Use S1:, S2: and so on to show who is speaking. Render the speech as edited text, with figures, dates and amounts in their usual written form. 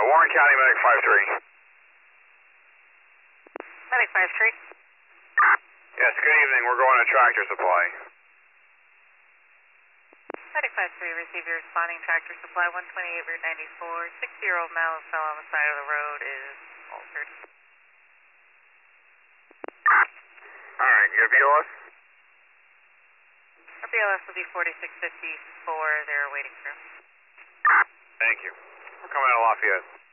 S1: Warren County Medic 53.
S2: Medic 53.
S1: Yes, good evening. We're going to Tractor Supply.
S2: Medic 53, receive your responding Tractor Supply, 128 Route 94. 60-year-old male fell on the side of the road, is altered.
S1: Alright, your BLS?
S2: Our BLS will be 4654, they're waiting for.
S1: Thank you. We're coming out of Lafayette.